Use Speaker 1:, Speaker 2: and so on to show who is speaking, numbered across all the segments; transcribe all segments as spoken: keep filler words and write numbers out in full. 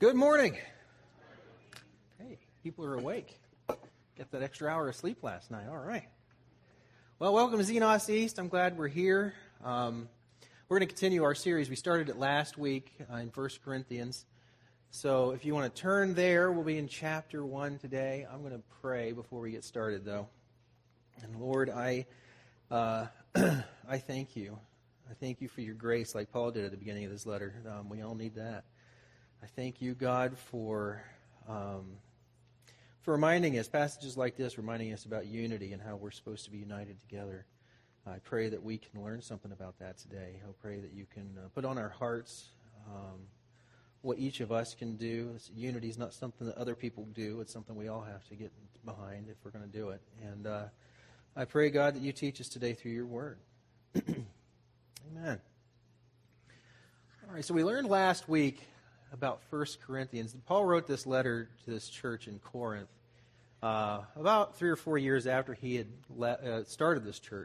Speaker 1: Good morning. Hey, people are awake. Get that extra hour of sleep last night. All right. Well, welcome to Xenos East. I'm glad we're here. Um, we're going to continue our series. We started it last week uh, in First Corinthians. So if you want to turn there, we'll be in chapter one today. I'm going to pray before we get started, though. And Lord, I uh, I thank you. I thank you for your grace, like Paul did at the beginning of this letter. Um, we all need that. I thank you, God, for um, for reminding us, passages like this, reminding us about unity and how we're supposed to be united together. I pray that we can learn something about that today. I pray that you can uh, put on our hearts um, what each of us can do. Unity is not something that other people do. It's something we all have to get behind if we're going to do it. And uh, I pray, God, that you teach us today through your word. Amen. All right, so we learned last week about First Corinthians. Paul wrote this letter to this church in Corinth uh, about three or four years after he had le- uh, started this church.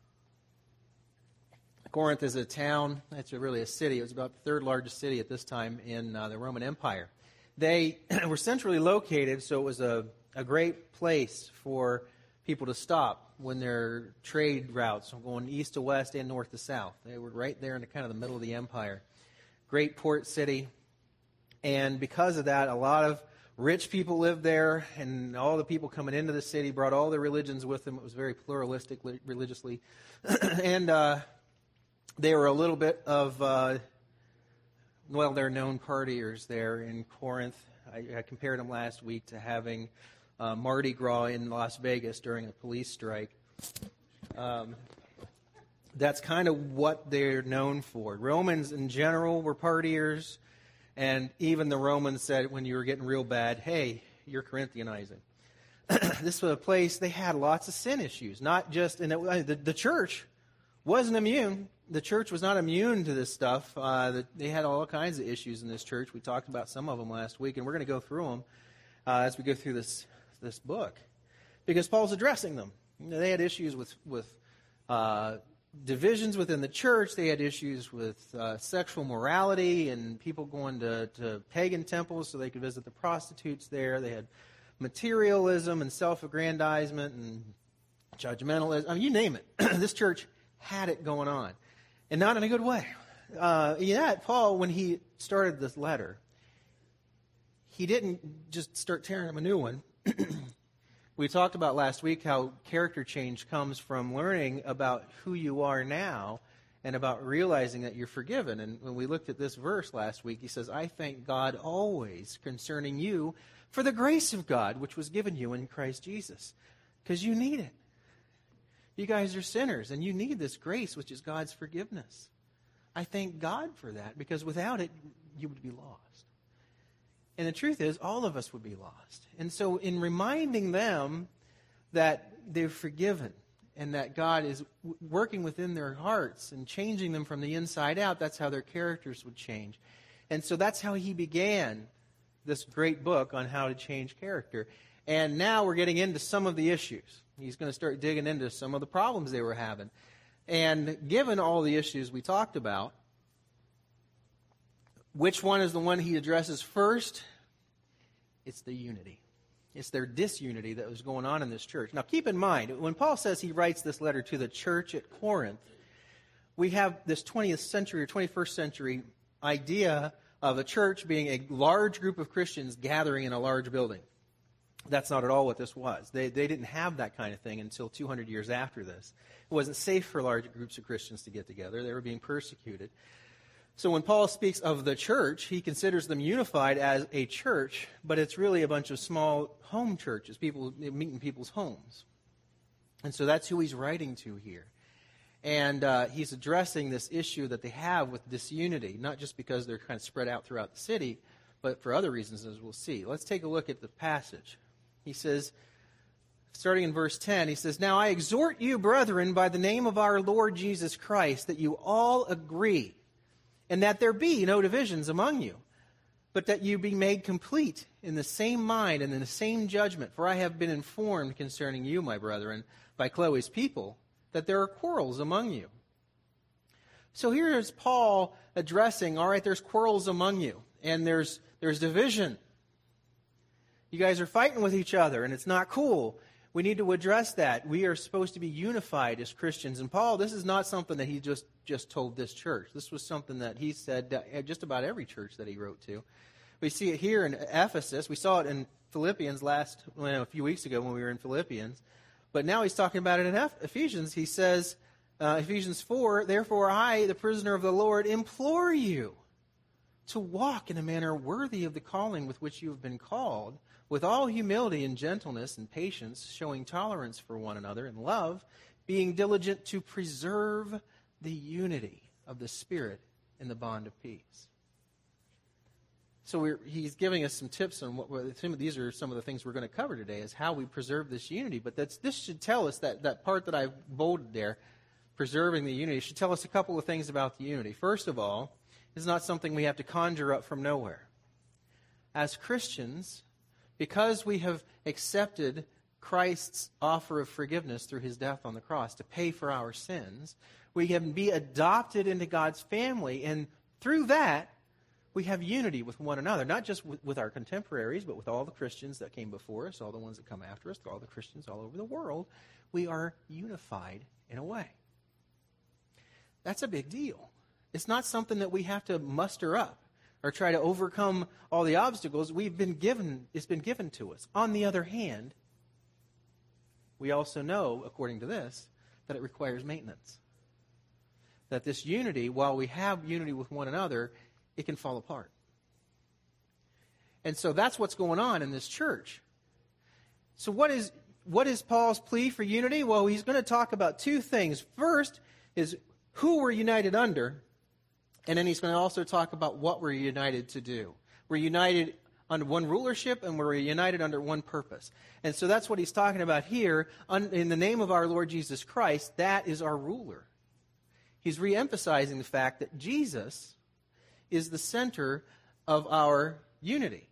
Speaker 1: Corinth is a town, it's really a city. It was about the third largest city at this time in uh, the Roman Empire. They were centrally located, so it was a, a great place for people to stop when their trade routes were going east to west and north to south. They were right there in the kind of the middle of the empire. Great port city. And because of that, a lot of rich people lived there, and all the people coming into the city brought all their religions with them. It was very pluralistic religiously. and uh, they were a little bit of, uh, well, they're known partiers there in Corinth. I, I compared them last week to having uh, Mardi Gras in Las Vegas during a police strike. Um, that's kind of what they're known for. Romans in general were partiers. And even the Romans said when you were getting real bad, hey, you're Corinthianizing. This was a place they had lots of sin issues, not just, and it, the, the church wasn't immune. The church was not immune to this stuff. Uh, the, they had all kinds of issues in this church. We talked about some of them last week, and we're going to go through them uh, as we go through this this book, because Paul's addressing them. You know, they had issues with with uh, divisions within the church. They had issues with uh, sexual morality and people going to, to pagan temples so they could visit the prostitutes there. They had materialism and self-aggrandizement and judgmentalism. I mean, you name it. This church had it going on, and not in a good way. Uh, yet, Paul, when he started this letter, he didn't just start tearing them a new one. We talked about last week how character change comes from learning about who you are now and about realizing that you're forgiven. And when we looked at this verse last week, he says, I thank God always concerning you for the grace of God which was given you in Christ Jesus. Because you need it. You guys are sinners and you need this grace, which is God's forgiveness. I thank God for that, because without it, you would be lost. And the truth is, all of us would be lost. And so in reminding them that they're forgiven and that God is w- working within their hearts and changing them from the inside out, that's how their characters would change. And so that's how he began this great book on how to change character. And now we're getting into some of the issues. He's going to start digging into some of the problems they were having. And given all the issues we talked about, which one is the one he addresses first? It's the unity. It's their disunity that was going on in this church. Now, keep in mind, when Paul says he writes this letter to the church at Corinth, we have this twentieth century or twenty-first century idea of a church being a large group of Christians gathering in a large building. That's not at all what this was. They, they didn't have that kind of thing until two hundred years after this. It wasn't safe for large groups of Christians to get together. They were being persecuted. So when Paul speaks of the church, he considers them unified as a church, but it's really a bunch of small home churches, people meet in people's homes. And so that's who he's writing to here. And uh, he's addressing this issue that they have with disunity, not just because they're kind of spread out throughout the city, but for other reasons, as we'll see. Let's take a look at the passage. He says, starting in verse ten, he says, Now I exhort you, brethren, by the name of our Lord Jesus Christ, that you all agree, and that there be no divisions among you, but that you be made complete in the same mind and in the same judgment. For I have been informed concerning you, my brethren, by Chloe's people, that there are quarrels among you. So here is Paul addressing, all right, there's quarrels among you, and there's there's division. You guys are fighting with each other, and it's not cool. We need to address that. We are supposed to be unified as Christians. And Paul, this is not something that he just, just told this church. This was something that he said to just about every church that he wrote to. We see it here in Ephesus. We saw it in Philippians last, well, a few weeks ago when we were in Philippians. But now he's talking about it in Ephesians. He says, uh, Ephesians four, therefore I, the prisoner of the Lord, implore you to walk in a manner worthy of the calling with which you have been called, with all humility and gentleness and patience, showing tolerance for one another in love, being diligent to preserve the unity of the Spirit in the bond of peace. So we're, he's giving us some tips on what some of these are some of the things we're going to cover today, is how we preserve this unity. But that's, this should tell us, that, that part that I've bolded there, preserving the unity, should tell us a couple of things about the unity. First of all, it's not something we have to conjure up from nowhere. As Christians, because we have accepted Christ's offer of forgiveness through his death on the cross to pay for our sins, we can be adopted into God's family, and through that, we have unity with one another, not just with, with our contemporaries, but with all the Christians that came before us, all the ones that come after us, all the Christians all over the world. We are unified in a way. That's a big deal. It's not something that we have to muster up or try to overcome all the obstacles. We've been given, it's been given to us. On the other hand, we also know, according to this, that it requires maintenance. That this unity, while we have unity with one another, it can fall apart. And so that's what's going on in this church. So what is what is Paul's plea for unity? Well, he's going to talk about two things. First is who we're united under, and then he's going to also talk about what we're united to do. We're united under one rulership, and we're united under one purpose. And so that's what he's talking about here. In the name of our Lord Jesus Christ, that is our ruler. He's re-emphasizing the fact that Jesus is the center of our unity.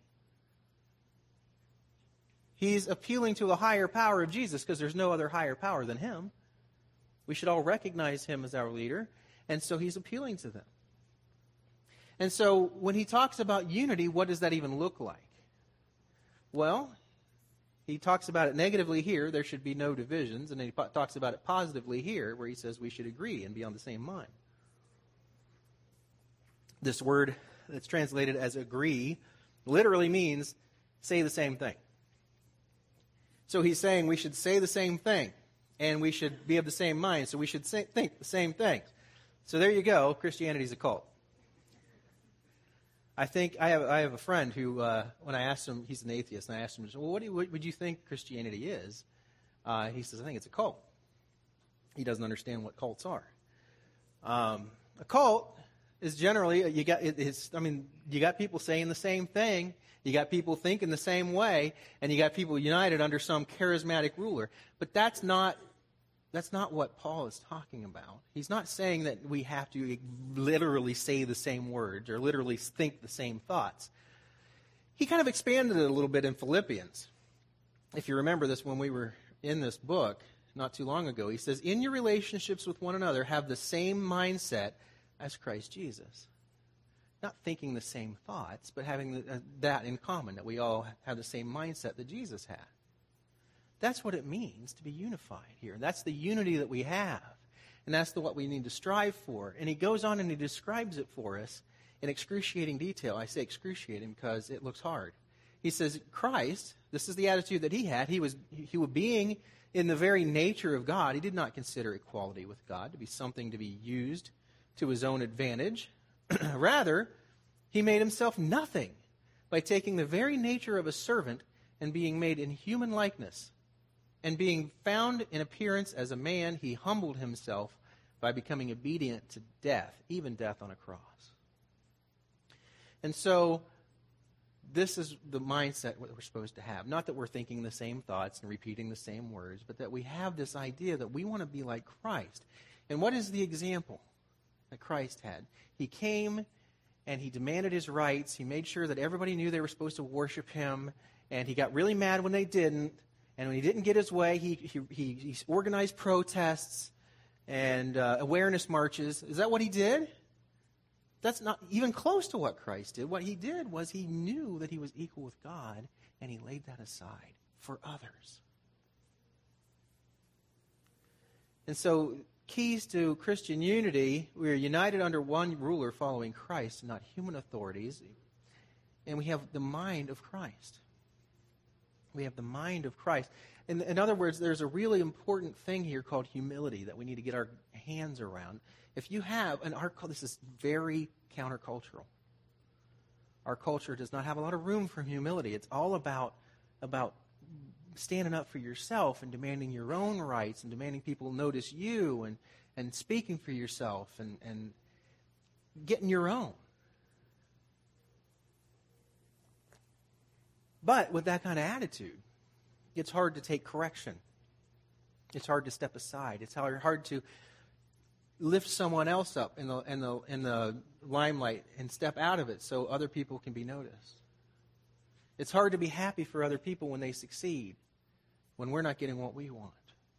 Speaker 1: He's appealing to a higher power of Jesus, because there's no other higher power than him. We should all recognize him as our leader, and so he's appealing to them. And so when he talks about unity, what does that even look like? Well, he talks about it negatively here, there should be no divisions, and then he talks about it positively here, where he says we should agree and be on the same mind. This word that's translated as agree literally means say the same thing. So he's saying we should say the same thing, and we should be of the same mind, so we should say, think the same things. So there you go, Christianity's a cult. I think I have I have a friend who, uh, when I asked him, he's an atheist, and I asked him, well, what, do you, what would you think Christianity is? Uh, he says, I think it's a cult. He doesn't understand what cults are. Um, a cult is generally, you got it's, I mean, you got people saying the same thing, you got people thinking the same way, and you got people united under some charismatic ruler. But that's not That's not what Paul is talking about. He's not saying that we have to literally say the same words or literally think the same thoughts. He kind of expanded it a little bit in Philippians. If you remember this when we were in this book not too long ago, he says, in your relationships with one another, have the same mindset as Christ Jesus. Not thinking the same thoughts, but having the, uh, that in common, that we all have the same mindset that Jesus had. That's what it means to be unified here. That's the unity that we have. And that's the, what we need to strive for. And he goes on and he describes it for us in excruciating detail. I say excruciating because it looks hard. He says, Christ, this is the attitude that he had. He was, he was being in the very nature of God. He did not consider equality with God to be something to be used to his own advantage. Rather, he made himself nothing by taking the very nature of a servant and being made in human likeness. And being found in appearance as a man, he humbled himself by becoming obedient to death, even death on a cross. And so, this is the mindset that we're supposed to have. Not that we're thinking the same thoughts and repeating the same words, but that we have this idea that we want to be like Christ. And what is the example that Christ had? He came and he demanded his rights. He made sure that everybody knew they were supposed to worship him. And he got really mad when they didn't. And when he didn't get his way, he he, he, he organized protests and uh, awareness marches. Is that what he did? That's not even close to what Christ did. What he did was he knew that he was equal with God, and he laid that aside for others. And so, keys to Christian unity, we are united under one ruler following Christ, not human authorities, and we have the mind of Christ. We have the mind of Christ. In, in other words, there's a really important thing here called humility that we need to get our hands around. If you have, and our this is very countercultural. Our culture does not have a lot of room for humility. It's all about, about standing up for yourself and demanding your own rights and demanding people notice you and, and speaking for yourself and, and getting your own. But with that kind of attitude, it's hard to take correction. It's hard to step aside. It's hard to lift someone else up in the in the in the limelight and step out of it so other people can be noticed. It's hard to be happy for other people when they succeed, when we're not getting what we want.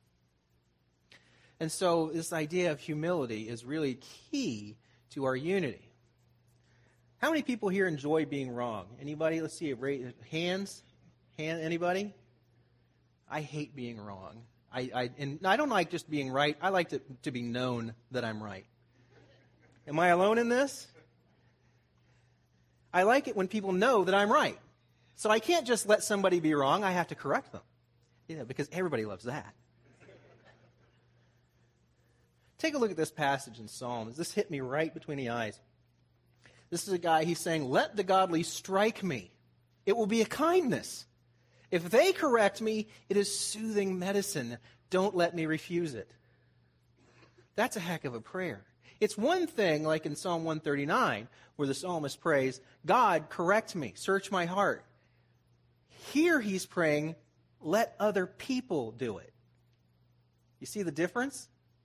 Speaker 1: And so this idea of humility is really key to our unity. How many people here enjoy being wrong? Anybody? Let's see. Raise hands. Hand. Anybody? I hate being wrong. I, I and I don't like just being right. I like to, to be known that I'm right. Am I alone in this? I like it when people know that I'm right. So I can't just let somebody be wrong. I have to correct them. Yeah, because everybody loves that. Take a look at this passage in Psalms. This hit me right between the eyes. This is a guy, he's saying, let the godly strike me. It will be a kindness. If they correct me, it is soothing medicine. Don't let me refuse it. That's a heck of a prayer. It's one thing, like in Psalm one thirty-nine, where the psalmist prays, God, correct me, search my heart. Here he's praying, let other people do it. You see the difference?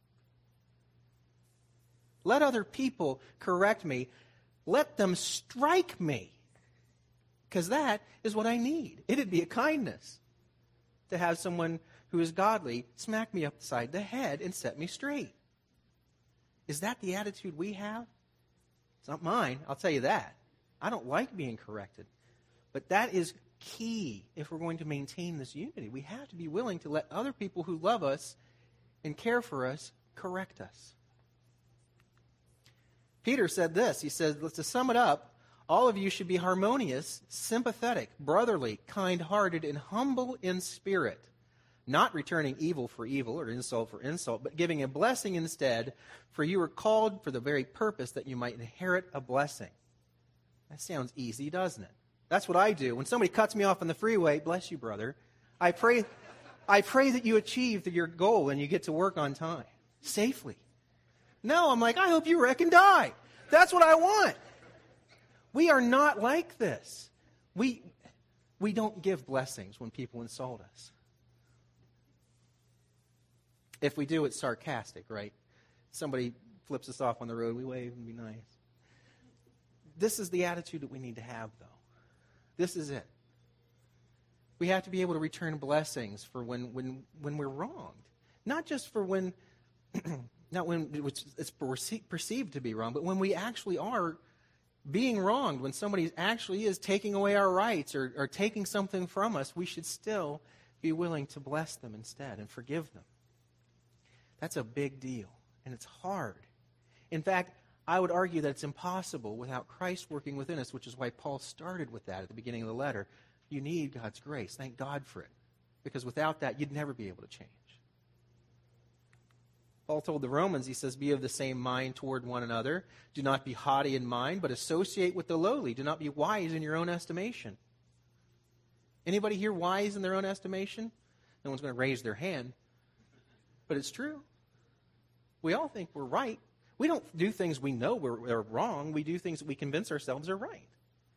Speaker 1: Let other people correct me. Let them strike me. Because that is what I need. It'd be a kindness to have someone who is godly smack me upside the head and set me straight. Is that the attitude we have? It's not mine, I'll tell you that. I don't like being corrected. But that is key if we're going to maintain this unity. We have to be willing to let other people who love us and care for us correct us. Peter said this. He said, to sum it up, all of you should be harmonious, sympathetic, brotherly, kind-hearted, and humble in spirit, not returning evil for evil or insult for insult, but giving a blessing instead, for you were called for the very purpose that you might inherit a blessing. That sounds easy, doesn't it? That's what I do. When somebody cuts me off on the freeway, bless you, brother, I pray, I pray that you achieve your goal and you get to work on time, safely. No, I'm like, I hope you wreck and die. That's what I want. We are not like this. We, we don't give blessings when people insult us. If we do, it's sarcastic, right? Somebody flips us off on the road, we wave and be nice. This is the attitude that we need to have, though. This is it. We have to be able to return blessings for when, when, when we're wronged. Not just for when... Not when it's perceived to be wrong, but when we actually are being wronged, when somebody actually is taking away our rights or, or taking something from us, we should still be willing to bless them instead and forgive them. That's a big deal, and it's hard. In fact, I would argue that it's impossible without Christ working within us, which is why Paul started with that at the beginning of the letter. You need God's grace. Thank God for it. Because without that, you'd never be able to change. Paul told the Romans, he says, be of the same mind toward one another. Do not be haughty in mind, but associate with the lowly. Do not be wise in your own estimation. Anybody here wise in their own estimation? No one's going to raise their hand. But it's true. We all think we're right. We don't do things we know we're, are wrong. We do things that we convince ourselves are right.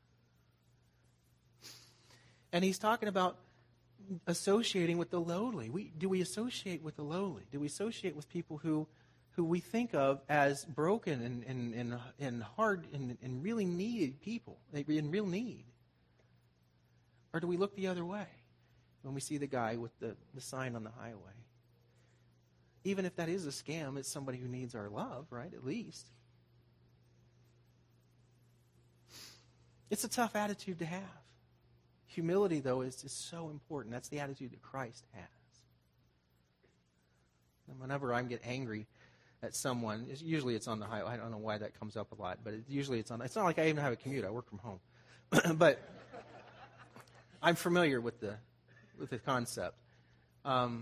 Speaker 1: And he's talking about associating with the lowly. We, do we associate with the lowly? Do we associate with people who, who we think of as broken and, and, and, and hard and, and really needed people, in real need? Or do we look the other way when we see the guy with the, the sign on the highway? Even if that is a scam, it's somebody who needs our love, right, at least. It's a tough attitude to have. Humility, though, is, is so important. That's the attitude that Christ has. And whenever I get angry at someone, it's, usually it's on the highway. I don't know why that comes up a lot, but it, usually it's on. It's not like I even have a commute. I work from home, but I'm familiar with the with the concept. Um,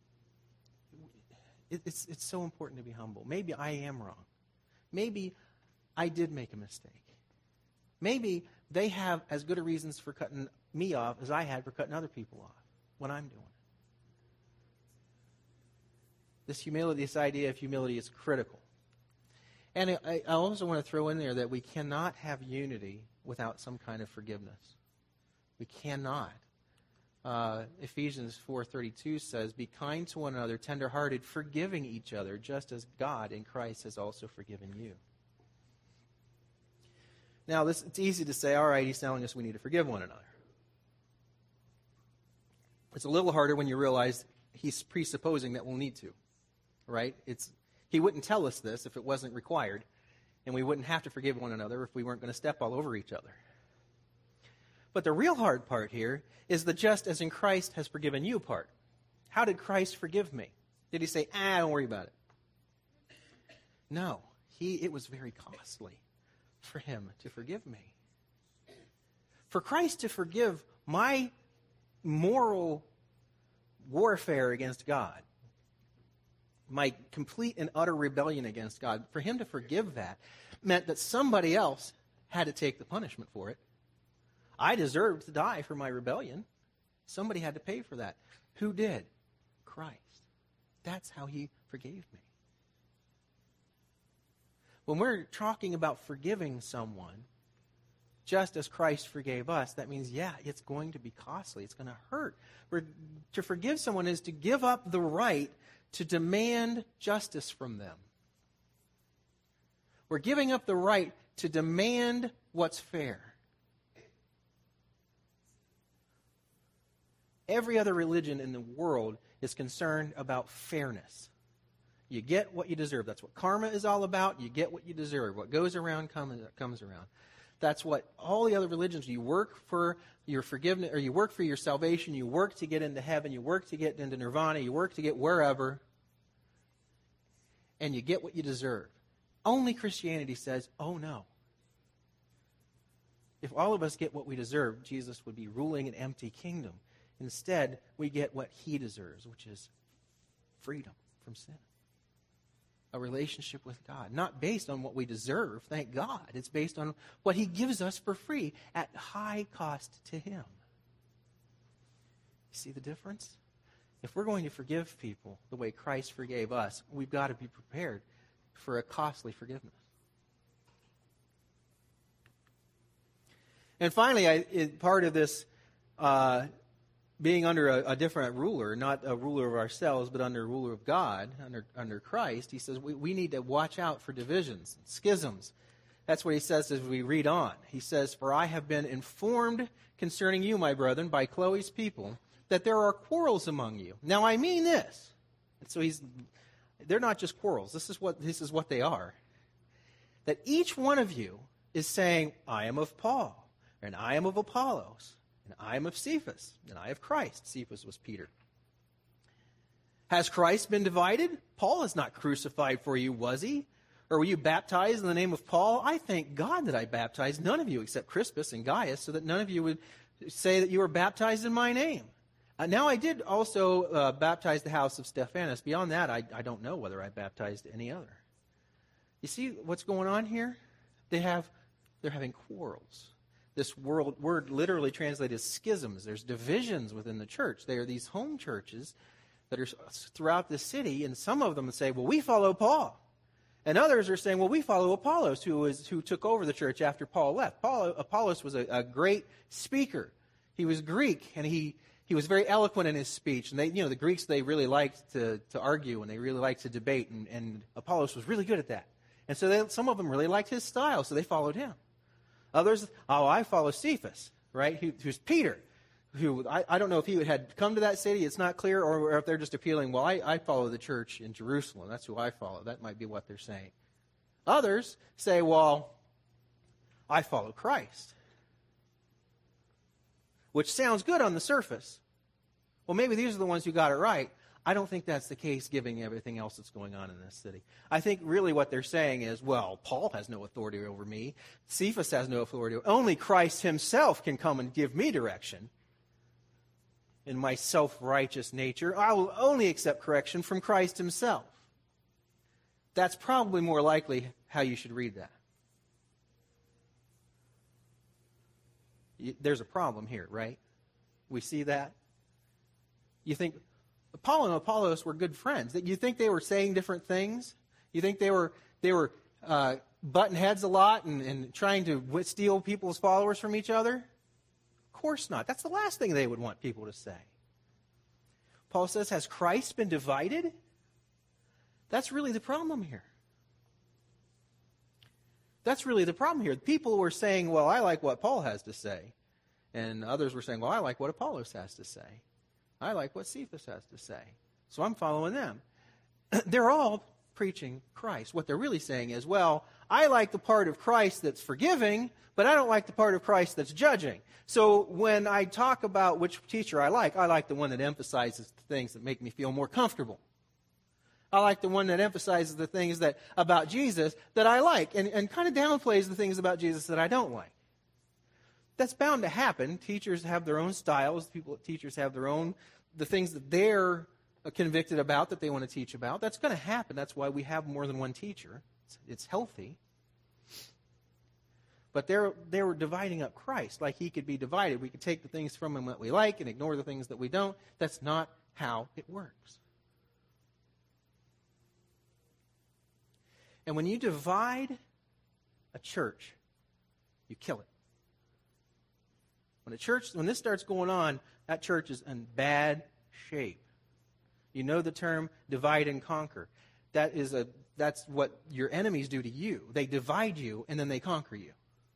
Speaker 1: it, it's it's so important to be humble. Maybe I am wrong. Maybe I did make a mistake. Maybe they have as good a reasons for cutting me off as I had for cutting other people off when I'm doing it. This humility, this idea of humility is critical. And I, I also want to throw in there that we cannot have unity without some kind of forgiveness. We cannot. Uh, Ephesians four thirty-two says, "Be kind to one another, tenderhearted, forgiving each other, just as God in Christ has also forgiven you." Now, this, it's easy to say, all right, he's telling us we need to forgive one another. It's a little harder when you realize he's presupposing that we'll need to. Right? It's he wouldn't tell us this if it wasn't required, and we wouldn't have to forgive one another if we weren't going to step all over each other. But the real hard part here is the just as in Christ has forgiven you part. How did Christ forgive me? Did he say, ah, don't worry about it? No. He it was very costly for him to forgive me. For Christ to forgive my moral warfare against God, my complete and utter rebellion against God, for him to forgive that meant that somebody else had to take the punishment for it. I deserved to die for my rebellion. Somebody had to pay for that. Who did? Christ. That's how he forgave me. When we're talking about forgiving someone, just as Christ forgave us, that means, yeah, it's going to be costly. It's going to hurt. We're, to forgive someone is to give up the right to demand justice from them. We're giving up the right to demand what's fair. Every other religion in the world is concerned about fairness. You get what you deserve. That's what karma is all about. You get what you deserve. What goes around comes, comes around. That's what all the other religions, you work for your forgiveness, or you work for your salvation, you work to get into heaven, you work to get into nirvana, you work to get wherever, and you get what you deserve. Only Christianity says, oh no. If all of us get what we deserve, Jesus would be ruling an empty kingdom. Instead, we get what he deserves, which is freedom from sin. A relationship with God. Not based on what we deserve, thank God. It's based on what he gives us for free at high cost to him. You see the difference? If we're going to forgive people the way Christ forgave us, we've got to be prepared for a costly forgiveness. And finally, I, it, part of this uh, being under a, a different ruler, not a ruler of ourselves, but under a ruler of God, under, under Christ, he says we, we need to watch out for divisions, schisms. That's what he says as we read on. He says, "For I have been informed concerning you, my brethren, by Chloe's people, that there are quarrels among you. Now I mean this." And so he's, they're not just quarrels. This is what this is what they are. That each one of you is saying, "I am of Paul, and I am of Apollos, and I am of Cephas, and I of Christ." Cephas was Peter. "Has Christ been divided? Paul is not crucified for you, was he? Or were you baptized in the name of Paul? I thank God that I baptized none of you except Crispus and Gaius, so that none of you would say that you were baptized in my name. Uh, now I did also uh, baptize the house of Stephanas. Beyond that, I, I don't know whether I baptized any other." You see what's going on here? They have, they're having quarrels. This word, word literally translated as schisms. There's divisions within the church. They are these home churches that are throughout the city, and some of them say, well, we follow Paul. And others are saying, well, we follow Apollos, who was who took over the church after Paul left. Paul, Apollos was a, a great speaker. He was Greek, and he, he was very eloquent in his speech. And they, you know, the Greeks, they really liked to, to argue, and they really liked to debate, and, and Apollos was really good at that. And so they, some of them really liked his style, so they followed him. Others, oh, I follow Cephas, right, who, who's Peter, who I, I don't know if he had come to that city, it's not clear, or if they're just appealing, well, I, I follow the church in Jerusalem. That's who I follow. That might be what they're saying. Others say, well, I follow Christ. which sounds good on the surface. Well, maybe these are the ones who got it right. I don't think that's the case given everything else that's going on in this city. I think really what they're saying is, well, Paul has no authority over me. Cephas has no authority. Only Christ himself can come and give me direction. In my self-righteous nature, I will only accept correction from Christ himself. That's probably more likely how you should read that. There's a problem here, right? We see that. You think Paul and Apollos were good friends. You think they were saying different things? You think they were they were uh, butting heads a lot and, and trying to steal people's followers from each other? Of course not. That's the last thing they would want people to say. Paul says, has Christ been divided? That's really the problem here. That's really the problem here. People were saying, well, I like what Paul has to say. And others were saying, well, I like what Apollos has to say. I like what Cephas has to say. So I'm following them. They're all preaching Christ. What they're really saying is, well, I like the part of Christ that's forgiving, but I don't like the part of Christ that's judging. So when I talk about which teacher I like, I like the one that emphasizes the things that make me feel more comfortable. I like the one that emphasizes the things that about Jesus that I like and, and kind of downplays the things about Jesus that I don't like. That's bound to happen. Teachers have their own styles. People, teachers have their own, the things that they're convicted about that they want to teach about. That's going to happen. That's why we have more than one teacher. It's, it's healthy. But they're, they were dividing up Christ like he could be divided. We could take the things from him that we like and ignore the things that we don't. That's not how it works. And when you divide a church, you kill it. When a church, when this starts going on, that church is in bad shape. You know the term divide and conquer. That is a that's what your enemies do to you. They divide you and then they conquer you.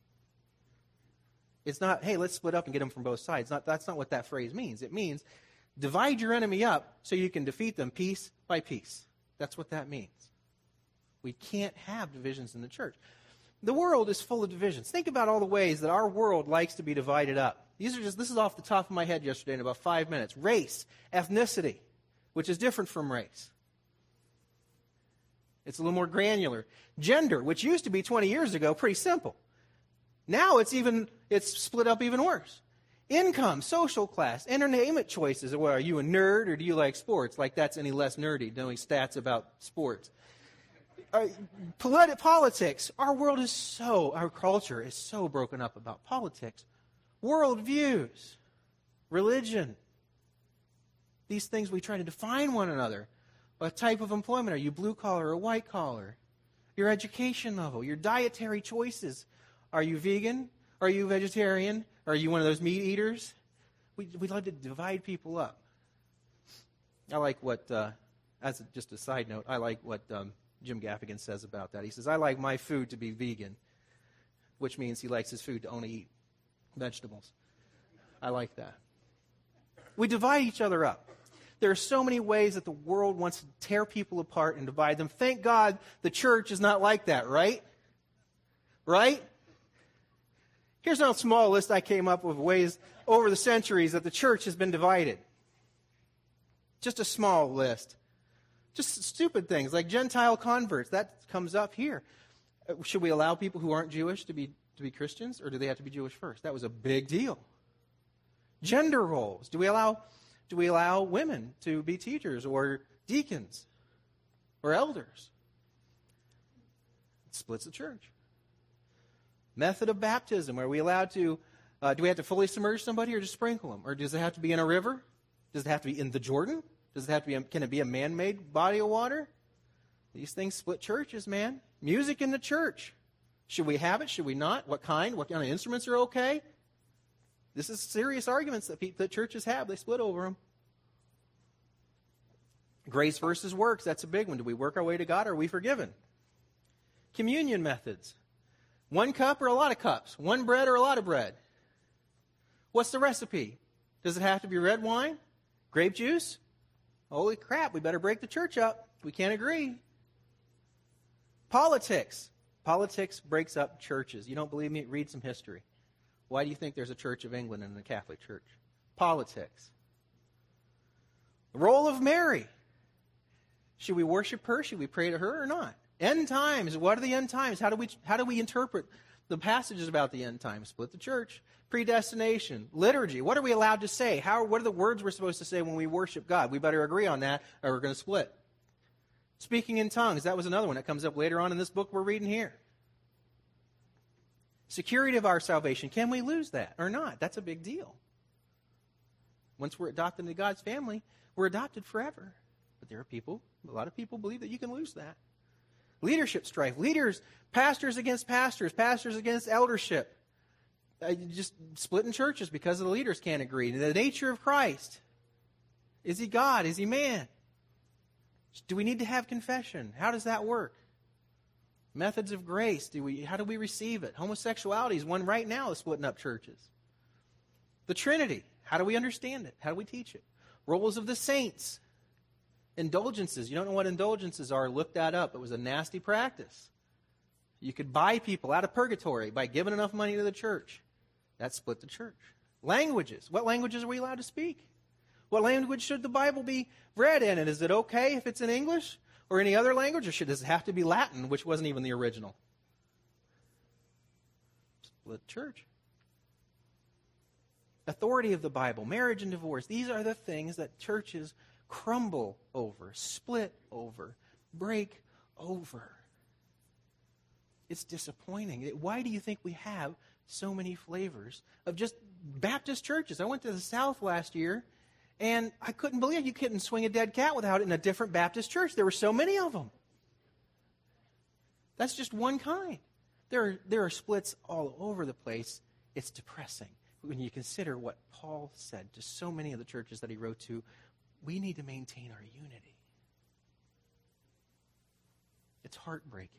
Speaker 1: It's not, hey, let's split up and get them from both sides. Not, that's not what that phrase means. It means divide your enemy up so you can defeat them piece by piece. That's what that means. We can't have divisions in the church. The world is full of divisions. Think about all the ways that our world likes to be divided up. These are just, this is off the top of my head yesterday in about five minutes. Race, ethnicity, which is different from race. It's a little more granular. Gender, which used to be twenty years ago pretty simple. Now it's even, it's split up even worse. Income, social class, entertainment choices. Well, are you a nerd or do you like sports? Like that's any less nerdy, knowing stats about sports. Uh, politi- politics. Our world is so, our culture is so broken up about politics. Worldviews, religion. These things we try to define one another. What type of employment? Are you blue collar or white collar? Your education level, your dietary choices. Are you vegan? Are you vegetarian? Are you one of those meat eaters? We we love to divide people up. I like what, uh, as a, just a side note, I like what um, Jim Gaffigan says about that. He says, I like my food to be vegan, which means he likes his food to only eat vegetables. I like that. We divide each other up. There are so many ways that the world wants to tear people apart and divide them. Thank God the church is not like that, right? Right? Here's a small list I came up with ways over the centuries that the church has been divided. Just a small list. Just stupid things like Gentile converts. That comes up here. Should we allow people who aren't Jewish to be to be Christians, or do they have to be Jewish first? That was a big deal. Gender roles. Do we allow do we allow women to be teachers or deacons or elders? It splits the church. Method of baptism. Are we allowed to, uh, do we have to fully submerge somebody or just sprinkle them? Or does it have to be in a river? Does it have to be in the Jordan? Does it have to be, a, can it be a man-made body of water? These things split churches, man. Music in the church. Should we have it? Should we not? What kind? What kind of instruments are okay? This is serious arguments that, people, that churches have. They split over them. Grace versus works. That's a big one. Do we work our way to God or are we forgiven? Communion methods. One cup or a lot of cups? One bread or a lot of bread? What's the recipe? Does it have to be red wine? Grape juice? Holy crap, we better break the church up. We can't agree. Politics. Politics breaks up churches. You don't believe me? Read some history. Why do you think there's a Church of England and a Catholic Church? Politics. The role of Mary. Should we worship her? Should we pray to her or not? End times. What are the end times? How do we how do we interpret the passages about the end times? Split the church. Predestination. Liturgy. What are we allowed to say? How? What are the words we're supposed to say when we worship God? We better agree on that or we're going to split. Speaking in tongues. That was another one that comes up later on in this book we're reading here. Security of our salvation. Can we lose that or not? That's a big deal. Once we're adopted into God's family, we're adopted forever. But there are people, a lot of people believe that you can lose that. Leadership strife. Leaders, pastors against pastors, pastors against eldership. Uh, just splitting churches because the leaders can't agree. The nature of Christ. Is he God? Is he man? Do we need to have confession? How does that work? Methods of grace. Do we? How do we receive it? Homosexuality is one right now that's splitting up churches. The Trinity. How do we understand it? How do we teach it? Roles of the saints. Indulgences. You don't know what indulgences are. Look that up. It was a nasty practice. You could buy people out of purgatory by giving enough money to the church. That split the church. Languages. What languages are we allowed to speak? What language should the Bible be read in? And is it okay if it's in English or any other language? Or should, does it have to be Latin, which wasn't even the original? Split church. Authority of the Bible, marriage and divorce. These are the things that churches crumble over, split over, break over. It's disappointing. Why do you think we have so many flavors of just Baptist churches? I went to the South last year, and I couldn't believe you couldn't swing a dead cat without it in a different Baptist church. There were so many of them. That's just one kind. There are, there are splits all over the place. It's depressing when you consider what Paul said to so many of the churches that he wrote to. We need to maintain our unity. It's heartbreaking.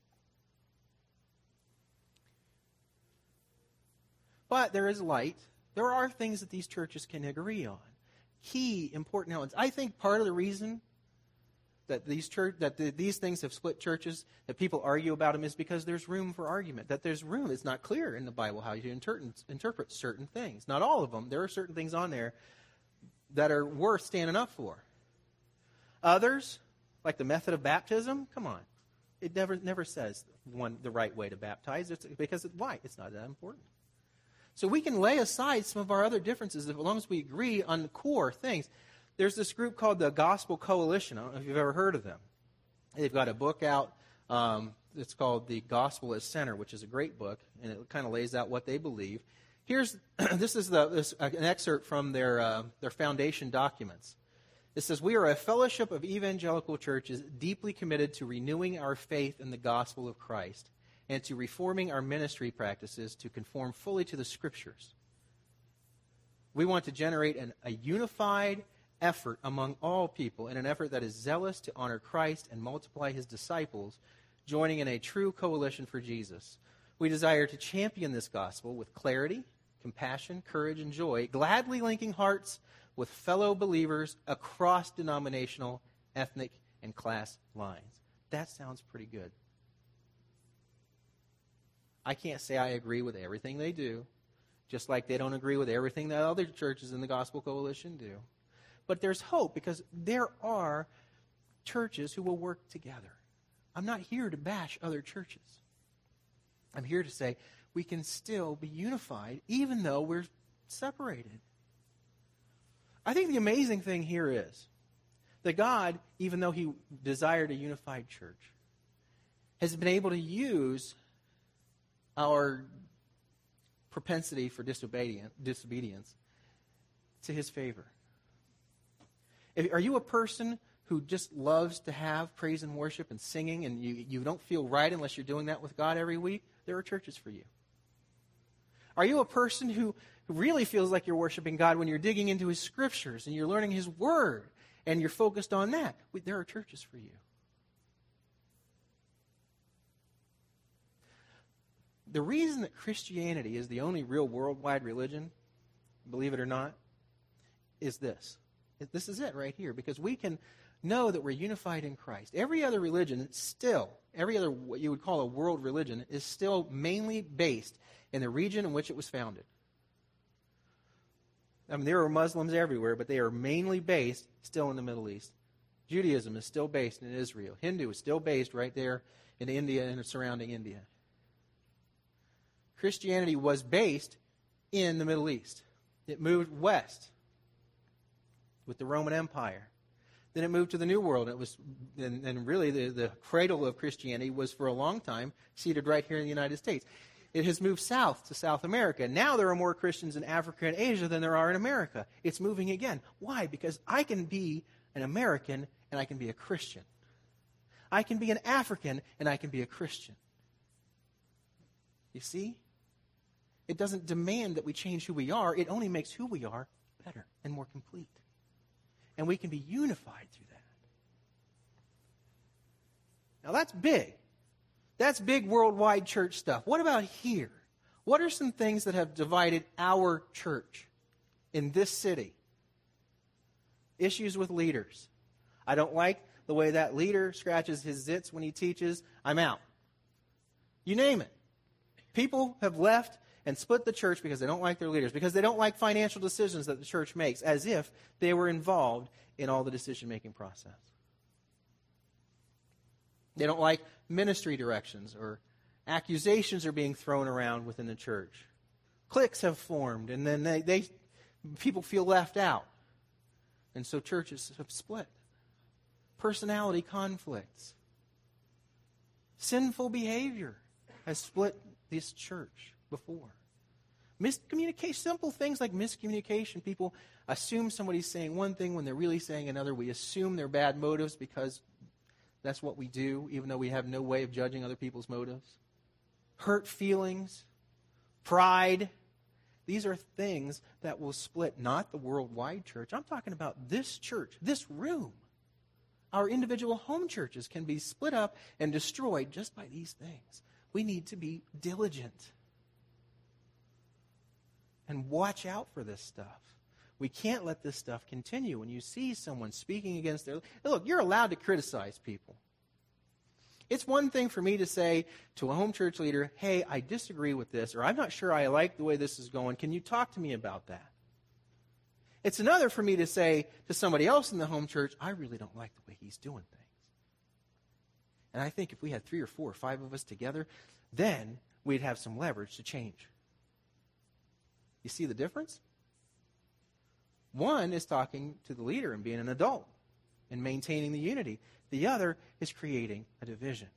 Speaker 1: But there is light. There are things that these churches can agree on. Key, important elements. I think part of the reason that these church that the, these things have split churches, that people argue about them, is because there's room for argument. That there's room. It's not clear in the Bible how you interpret, interpret certain things. Not all of them. There are certain things on there that are worth standing up for. Others, like the method of baptism, come on. It never never says one the right way to baptize. It's because it, why? It's not that important. So we can lay aside some of our other differences as long as we agree on the core things. There's this group called the Gospel Coalition. I don't know if you've ever heard of them. They've got a book out. Um, it's called The Gospel as Center, which is a great book, and it kind of lays out what they believe. Here's this is the this, uh, an excerpt from their uh, their foundation documents. It says, "We are a fellowship of evangelical churches deeply committed to renewing our faith in the gospel of Christ and to reforming our ministry practices to conform fully to the Scriptures. We want to generate an, a unified effort among all people in an effort that is zealous to honor Christ and multiply his disciples, joining in a true coalition for Jesus. We desire to champion this gospel with clarity, compassion, courage, and joy, gladly linking hearts with fellow believers across denominational, ethnic, and class lines." That sounds pretty good. I can't say I agree with everything they do, just like they don't agree with everything that other churches in the Gospel Coalition do. But there's hope because there are churches who will work together. I'm not here to bash other churches. I'm here to say we can still be unified even though we're separated. I think the amazing thing here is that God, even though he desired a unified church, has been able to use our propensity for disobedience, disobedience to his favor. If, are you a person who just loves to have praise and worship and singing, and you, you don't feel right unless you're doing that with God every week? There are churches for you. Are you a person who, who really feels like you're worshiping God when you're digging into his scriptures and you're learning his word and you're focused on that? There are churches for you. The reason that Christianity is the only real worldwide religion, believe it or not, is this. This is it right here, because we can know that we're unified in Christ. Every other religion still, every other what you would call a world religion, is still mainly based in the region in which it was founded. I mean, there are Muslims everywhere, but they are mainly based still in the Middle East. Judaism is still based in Israel. Hindu is still based right there in India and surrounding India. Christianity was based in the Middle East. It moved west with the Roman Empire. Then it moved to the New World. It was, and, and really the, the cradle of Christianity was for a long time seated right here in the United States. It has moved south to South America. Now there are more Christians in Africa and Asia than there are in America. It's moving again. Why? Because I can be an American and I can be a Christian. I can be an African and I can be a Christian. You see? It doesn't demand that we change who we are. It only makes who we are better and more complete. And we can be unified through that. Now that's big. That's big worldwide church stuff. What about here? What are some things that have divided our church in this city? Issues with leaders. I don't like the way that leader scratches his zits when he teaches. I'm out. You name it. People have left and split the church because they don't like their leaders, because they don't like financial decisions that the church makes, as if they were involved in all the decision-making process. They don't like ministry directions, or accusations are being thrown around within the church. Cliques have formed, and then they, they people feel left out. And so churches have split. Personality conflicts. Sinful behavior has split this church before. Miscommunication, simple things like miscommunication. People assume somebody's saying one thing when they're really saying another. We assume they're bad motives because that's what we do, even though we have no way of judging other people's motives. Hurt feelings, pride. These are things that will split not the worldwide church. I'm talking about this church, this room. Our individual home churches can be split up and destroyed just by these things. We need to be diligent and watch out for this stuff. We can't let this stuff continue. When you see someone speaking against their... Look, you're allowed to criticize people. It's one thing for me to say to a home church leader, hey, I disagree with this, or I'm not sure I like the way this is going. Can you talk to me about that? It's another for me to say to somebody else in the home church, I really don't like the way he's doing things. And I think if we had three or four or five of us together, then we'd have some leverage to change. You see the difference? One is talking to the leader and being an adult and maintaining the unity. The other is creating a division.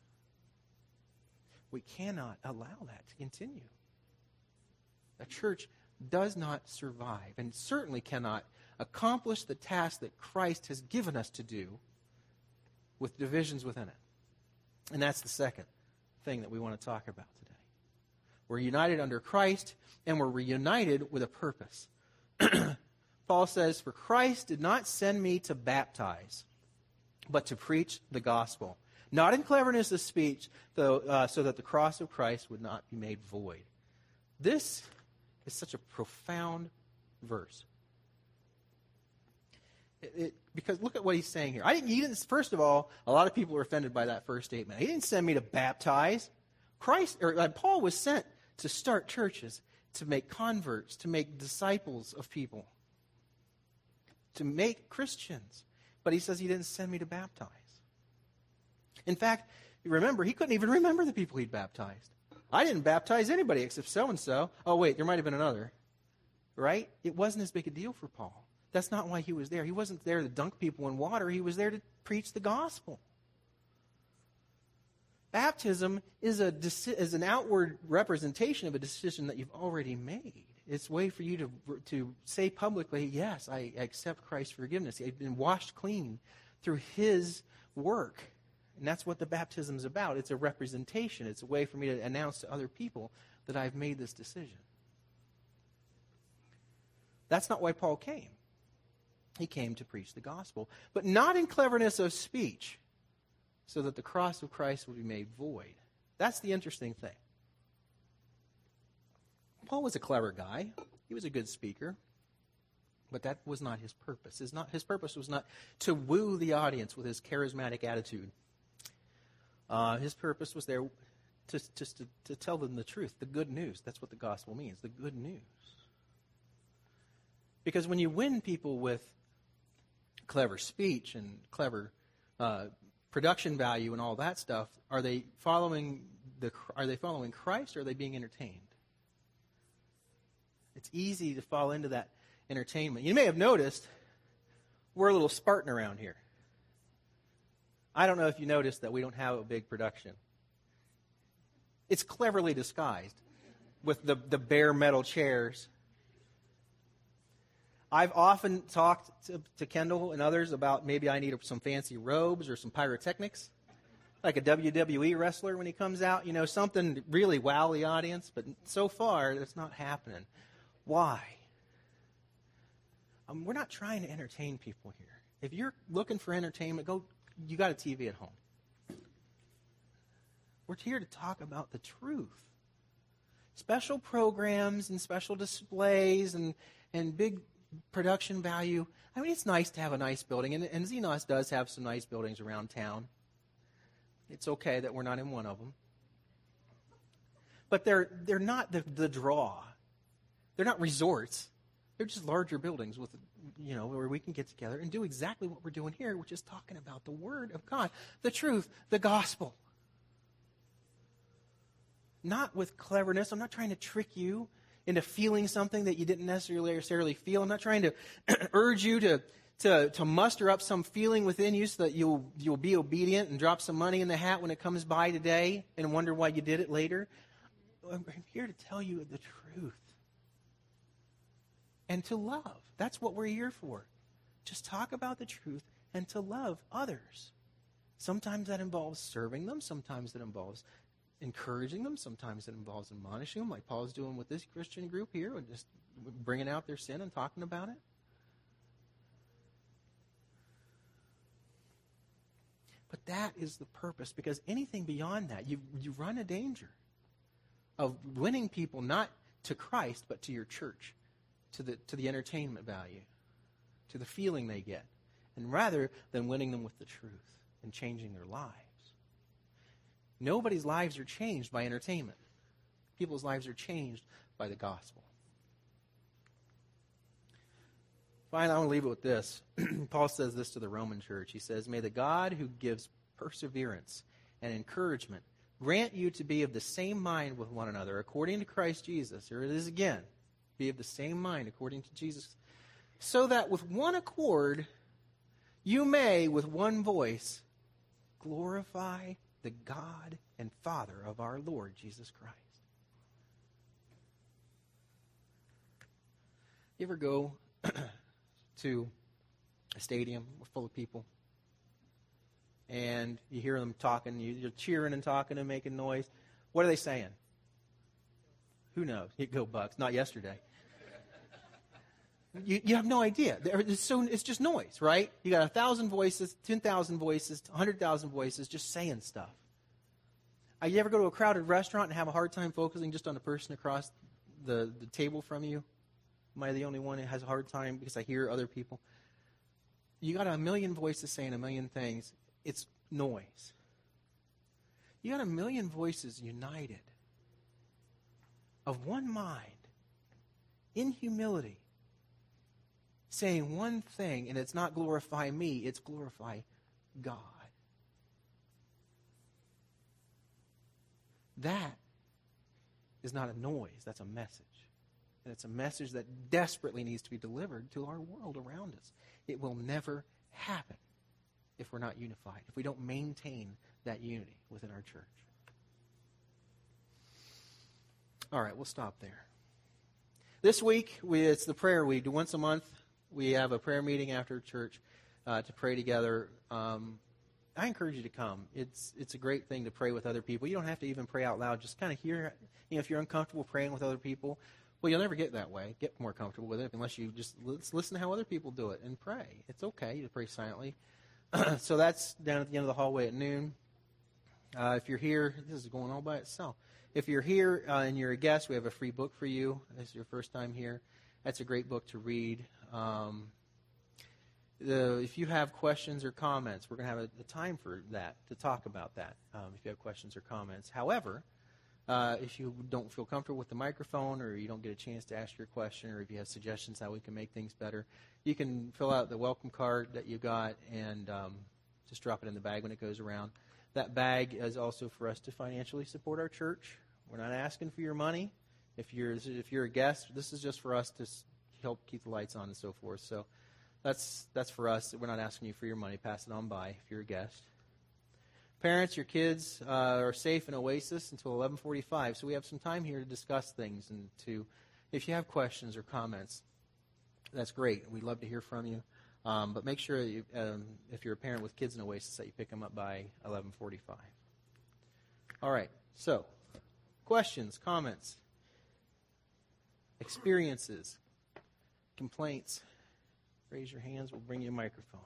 Speaker 1: We cannot allow that to continue. A church does not survive and certainly cannot accomplish the task that Christ has given us to do with divisions within it. And that's the second thing that we want to talk about today. We're united under Christ, and we're reunited with a purpose. Paul says, for Christ did not send me to baptize, but to preach the gospel, not in cleverness of speech, though, uh, so that the cross of Christ would not be made void. This is such a profound verse. It, it, because look at what he's saying here. I didn't, he didn't. First of all, a lot of people are offended by that first statement. He didn't send me to baptize. Christ, or uh, Paul was sent to start churches, to make converts, to make disciples of people, to make Christians. But he says he didn't send me to baptize. In fact, you remember, he couldn't even remember the people he'd baptized. I didn't baptize anybody except so-and-so. Oh, wait, there might have been another. Right? It wasn't as big a deal for Paul. That's not why he was there. He wasn't there to dunk people in water. He was there to preach the gospel. Baptism is a is an outward representation of a decision that you've already made. It's a way for you to, to say publicly, yes, I accept Christ's forgiveness. I've been washed clean through his work. And that's what the baptism is about. It's a representation. It's a way for me to announce to other people that I've made this decision. That's not why Paul came. He came to preach the gospel, but not in cleverness of speech, so that the cross of Christ would be made void. That's the interesting thing. Paul was a clever guy. He was a good speaker. But that was not his purpose. His, not, his purpose was not to woo the audience with his charismatic attitude. Uh, his purpose was there to, just to, to tell them the truth, the good news. That's what the gospel means, the good news. Because when you win people with clever speech and clever uh, production value and all that stuff, are they following the are they following Christ, or are they being entertained? It's easy to fall into that entertainment. You may have noticed we're a little Spartan around here. I don't know if you noticed that we don't have a big production. It's cleverly disguised with the, the bare metal chairs. I've often talked to, to Kendall and others about maybe I need some fancy robes or some pyrotechnics, like a W W E wrestler when he comes out, you know, something to really wow the audience. But so far, that's not happening. Why? Um, we're not trying to entertain people here. If you're looking for entertainment, go. You got a T V at home. We're here to talk about the truth. Special programs and special displays and, and big production value. I mean, it's nice to have a nice building, and, and Xenos does have some nice buildings around town. It's okay that we're not in one of them. But they're they're not the, the draw. They're not resorts. They're just larger buildings with, you know, where we can get together and do exactly what we're doing here, which is talking about the Word of God, the truth, the gospel. Not with cleverness. I'm not trying to trick you into feeling something that you didn't necessarily, necessarily feel. I'm not trying to urge you to, to, to muster up some feeling within you so that you'll, you'll be obedient and drop some money in the hat when it comes by today and wonder why you did it later. I'm here to tell you the truth. And to love. That's what we're here for. Just talk about the truth and to love others. Sometimes that involves serving them. Sometimes it involves encouraging them. Sometimes it involves admonishing them, like Paul's doing with this Christian group here, and just bringing out their sin and talking about it. But that is the purpose, because anything beyond that, you, you run a danger of winning people not to Christ, but to your church. To the to the entertainment value, to the feeling they get, and rather than winning them with the truth and changing their lives. Nobody's lives are changed by entertainment. People's lives are changed by the gospel. Finally, I want to leave it with this. Paul says this to the Roman church. He says, "May the God who gives perseverance and encouragement grant you to be of the same mind with one another, according to Christ Jesus." Here it is again. Be of the same mind according to Jesus, so that with one accord you may, with one voice, glorify the God and Father of our Lord Jesus Christ. You ever go to a stadium full of people and you hear them talking, you're cheering and talking and making noise? What are they saying? Who knows? You go Bucks. Not yesterday. You, you have no idea. It's, so, it's just noise, right? You got a thousand voices, ten thousand voices, a hundred thousand voices just saying stuff. Uh, you ever go to a crowded restaurant and have a hard time focusing just on the person across the, the table from you? Am I the only one that has a hard time because I hear other people? You got a million voices saying a million things. It's noise. You got a million voices united of one mind, in humility, saying one thing, and it's not glorify me, it's glorify God. That is not a noise, that's a message. And it's a message that desperately needs to be delivered to our world around us. It will never happen if we're not unified, if we don't maintain that unity within our church. All right, we'll stop there. This week, we, it's the prayer week. Once a month, we have a prayer meeting after church uh, to pray together. Um, I encourage you to come. It's it's a great thing to pray with other people. You don't have to even pray out loud. Just kind of hear, you know, if you're uncomfortable praying with other people, well, you'll never get that way. Get more comfortable with it unless you just listen to how other people do it and pray. It's okay to pray silently. So that's down at the end of the hallway at noon. Uh, if you're here, this is going all by itself. If you're here uh, and you're a guest, we have a free book for you. This is your first time here. That's a great book to read. Um, the, if you have questions or comments, we're going to have a, a time for that, to talk about that, um, if you have questions or comments. However, Uh, if you don't feel comfortable with the microphone, or you don't get a chance to ask your question, or if you have suggestions how we can make things better, you can fill out the welcome card that you got and um, just drop it in the bag when it goes around. That bag is also for us to financially support our church. We're not asking for your money. If you're if you're a guest, this is just for us to help keep the lights on and so forth. So that's that's for us. We're not asking you for your money. Pass it on by if you're a guest. Parents, your kids uh, are safe in Oasis until eleven forty-five, so we have some time here to discuss things and to, if you have questions or comments, that's great. We'd love to hear from you. Um, but make sure you, um, if you're a parent with kids in Oasis that you pick them up by eleven forty-five. All right, so questions, comments, experiences, complaints. Raise your hands. We'll bring you a microphone.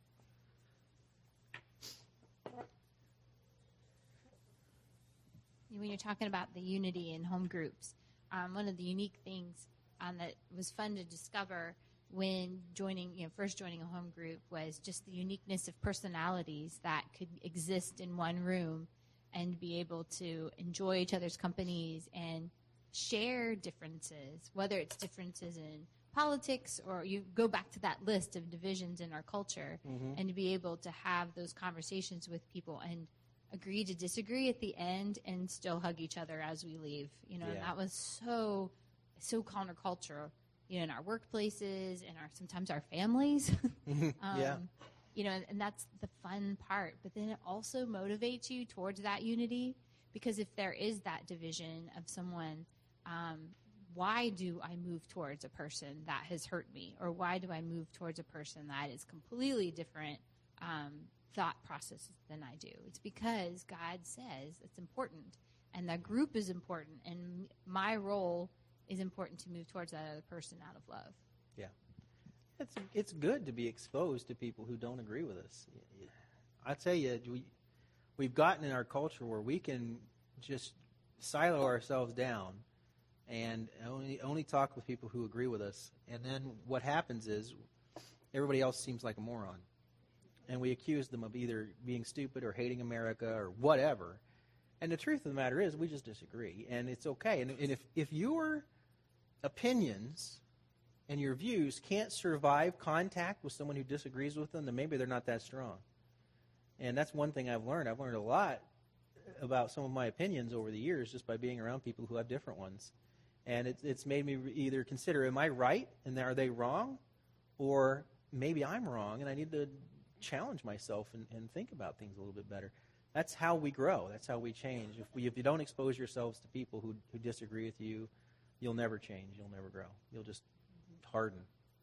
Speaker 2: When you're talking about the unity in home groups, um, one of the unique things um, that was fun to discover when joining, you know, first joining a home group was just the uniqueness of personalities that could exist in one room and be able to enjoy each other's companies and share differences, whether it's differences in politics or you go back to that list of divisions in our culture, mm-hmm. and to be able to have those conversations with people and agree to disagree at the end and still hug each other as we leave. You know,
Speaker 1: yeah.
Speaker 2: and that was so, so countercultural, you know, in our workplaces and our, sometimes our families. um,
Speaker 1: yeah.
Speaker 2: You know, and, and that's the fun part. But then it also motivates you towards that unity, because if there is that division of someone, um, why do I move towards a person that has hurt me? Or why do I move towards a person that is completely different um, thought processes than I do? It's because God says it's important, and the group is important, and my role is important to move towards that other person out of love.
Speaker 1: Yeah. It's it's good to be exposed to people who don't agree with us. I tell you, we, we've gotten in our culture where we can just silo ourselves down and only only talk with people who agree with us. And then what happens is everybody else seems like a moron. And we accuse them of either being stupid or hating America or whatever. And the truth of the matter is we just disagree, and it's okay. And, and if, if your opinions and your views can't survive contact with someone who disagrees with them, then maybe they're not that strong. And that's one thing I've learned. I've learned a lot about some of my opinions over the years just by being around people who have different ones. And it, it's made me either consider, am I right and are they wrong? Or maybe I'm wrong and I need to challenge myself and, and think about things a little bit better. That's how we grow. That's how we change. If we, if you don't expose yourselves to people who, who disagree with you, you'll never change. You'll never grow. You'll just harden.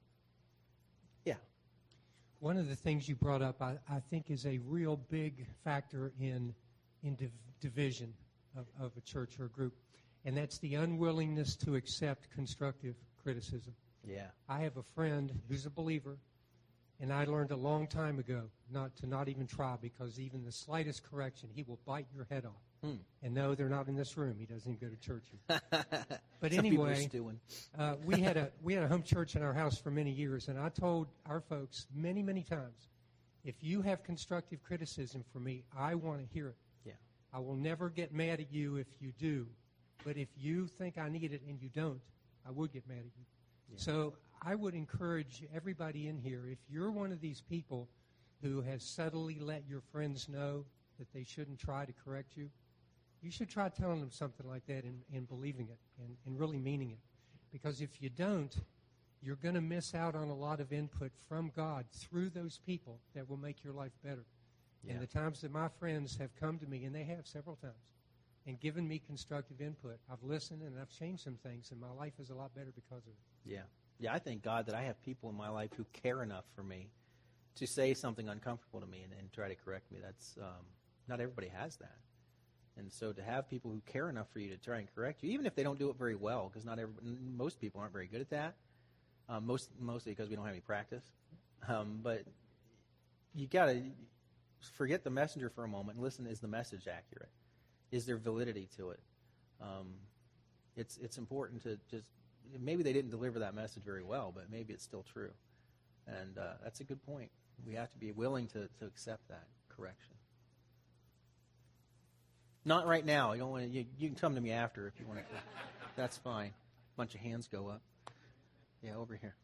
Speaker 1: Yeah.
Speaker 3: One of the things you brought up, I, I think, is a real big factor in in div- division of, of a church or a group, and that's the unwillingness to accept constructive criticism.
Speaker 1: Yeah.
Speaker 3: I have a friend who's a believer, and I learned a long time ago not to not even try, because even the slightest correction, he will bite your head off. Hmm. And no, they're not in this room. He doesn't even go to church here. But
Speaker 1: Some
Speaker 3: anyway, uh, we had a we had a home church in our house for many years, and I told our folks many, many times, if you have constructive criticism for me, I want to hear it.
Speaker 1: Yeah.
Speaker 3: I will never get mad at you if you do, but if you think I need it and you don't, I would get mad at you. Yeah. So I would encourage everybody in here, if you're one of these people who has subtly let your friends know that they shouldn't try to correct you, you should try telling them something like that and, and believing it and, and really meaning it. Because if you don't, you're going to miss out on a lot of input from God through those people that will make your life better. Yeah. And the times that my friends have come to me, and they have several times, and given me constructive input, I've listened and I've changed some things, and my life is a lot better because of it.
Speaker 1: Yeah. Yeah, I thank God that I have people in my life who care enough for me to say something uncomfortable to me and, and try to correct me. That's um, not everybody has that. And so to have people who care enough for you to try and correct you, even if they don't do it very well, because not every, most people aren't very good at that, um, most mostly because we don't have any practice. Um, but you got to forget the messenger for a moment and listen, is the message accurate? Is there validity to it? Um, it's it's important to just, maybe they didn't deliver that message very well, but maybe it's still true. And uh, that's a good point. We have to be willing to, to accept that correction. Not right now. You don't want to. You, you can come to me after if you want to. That's fine. A bunch of hands go up. Yeah, over here.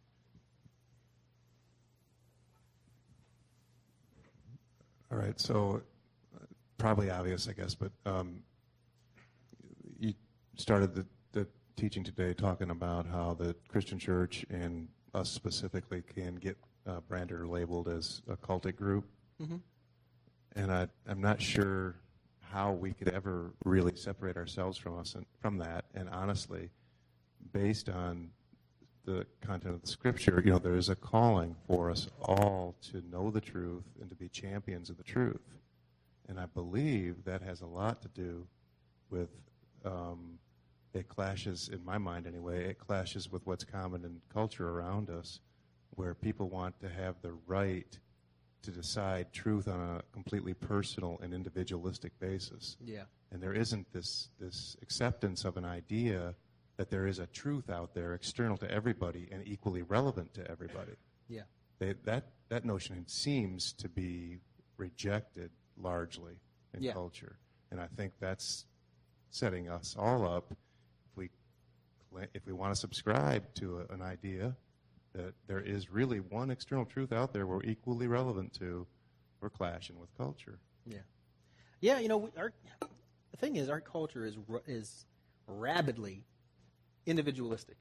Speaker 4: All right. So, uh, probably obvious, I guess, but um, you started the, the teaching today talking about how the Christian church and us specifically can get uh, branded or labeled as a cultic group. Mm-hmm. And I, I'm not sure how we could ever really separate ourselves from us and from that. And honestly, based on the content of the Scripture, you know, there is a calling for us all to know the truth and to be champions of the truth. And I believe that has a lot to do with, um, it clashes, in my mind anyway, it clashes with what's common in culture around us, where people want to have the right to decide truth on a completely personal and individualistic basis.
Speaker 1: Yeah.
Speaker 4: And there isn't this this acceptance of an idea that there is a truth out there external to everybody and equally relevant to everybody.
Speaker 1: Yeah.
Speaker 4: They, that that notion seems to be rejected largely in
Speaker 1: Yeah.
Speaker 4: culture. And I think that's setting us all up if we if we want to subscribe to a, an idea that there is really one external truth out there we're equally relevant to, we're clashing with culture.
Speaker 1: Yeah. Yeah, you know, we, our, the thing is, our culture is is rabidly individualistic.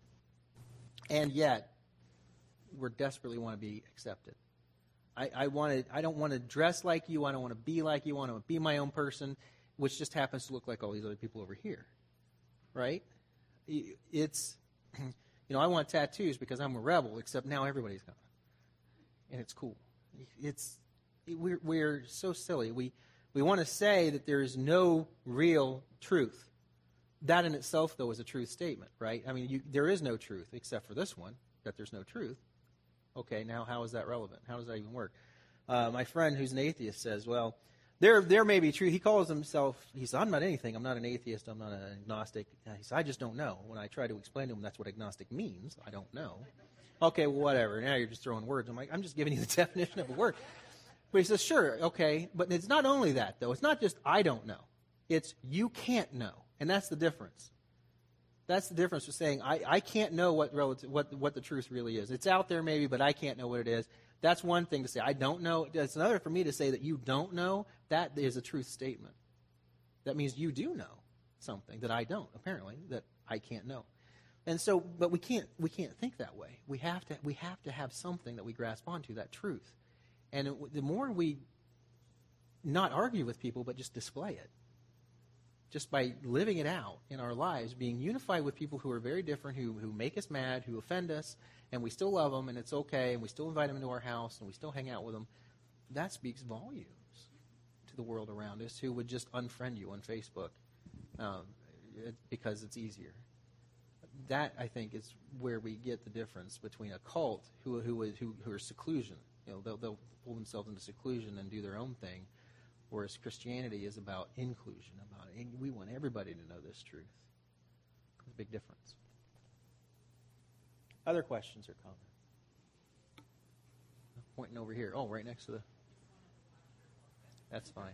Speaker 1: And yet, we desperately want to be accepted. I, I, wanna, I don't want to dress like you. I don't want to be like you. I want to be my own person, which just happens to look like all these other people over here. Right? It's... You know, I want tattoos because I'm a rebel, except now everybody's got them. And it's cool. It's it, we're, we're so silly. We, we want to say that there is no real truth. That in itself, though, is a truth statement, right? I mean, you, there is no truth except for this one, that there's no truth. Okay, now how is that relevant? How does that even work? Uh, my friend who's an atheist says, well, There, there may be truth. He calls himself, he says, I'm not anything. I'm not an atheist. I'm not an agnostic. He says, I just don't know. When I try to explain to him that's what agnostic means, I don't know. Okay, well, whatever. Now you're just throwing words. I'm like, I'm just giving you the definition of a word. But he says, sure, okay. But it's not only that, though. It's not just I don't know. It's you can't know. And that's the difference. That's the difference with saying I, I can't know what, relative, what, what the truth really is. It's out there maybe, but I can't know what it is. That's one thing to say. I don't know. It's another for me to say that you don't know. That is a truth statement. That means you do know something that I don't, apparently, that I can't know. And so, but we can't we can't think that way. We have to we have to have something that we grasp onto, that truth. And it, the more we not argue with people, but just display it, just by living it out in our lives, being unified with people who are very different, who who make us mad, who offend us, and we still love them, and it's okay, and we still invite them into our house, and we still hang out with them, that speaks volumes to the world around us, who would just unfriend you on Facebook um, it, because it's easier. That, I think, is where we get the difference between a cult who who who, who are seclusion. You know, they'll, they'll pull themselves into seclusion and do their own thing, whereas Christianity is about inclusion, about it. We want everybody to know this truth. There's a big difference. Other questions or comments? Pointing over here. Oh, right next to the... That's fine.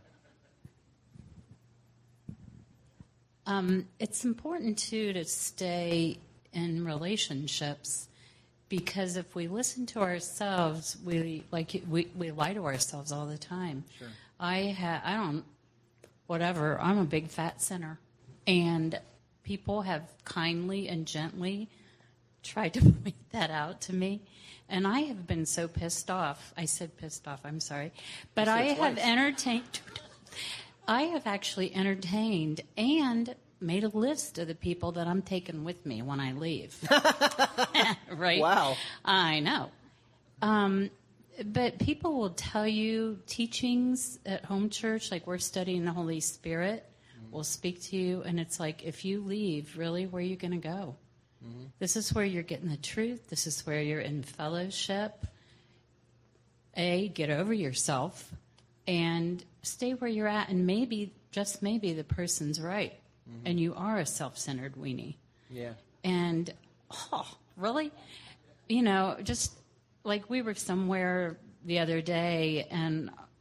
Speaker 5: Um, it's important, too, to stay in relationships, because if we listen to ourselves, we like we, we lie to ourselves all the time.
Speaker 1: Sure.
Speaker 5: I ha- I don't, whatever, I'm a big fat sinner. And people have kindly and gently tried to point that out to me. And I have been so pissed off. I said pissed off, I'm sorry. But I have
Speaker 1: twice.
Speaker 5: entertained, I have actually entertained and made a list of the people that I'm taking with me when I leave. Right?
Speaker 1: Wow.
Speaker 5: I know. Um, but people will tell you teachings at home church, like we're studying the Holy Spirit, mm-hmm. will speak to you, and it's like, if you leave, really, where are you going to go? Mm-hmm. This is where you're getting the truth. This is where you're in fellowship. A, get over yourself, and stay where you're at, and maybe, just maybe, the person's right, mm-hmm. and you are a self-centered weenie.
Speaker 1: Yeah.
Speaker 5: And, oh, really? You know, just... Like we were somewhere the other day, and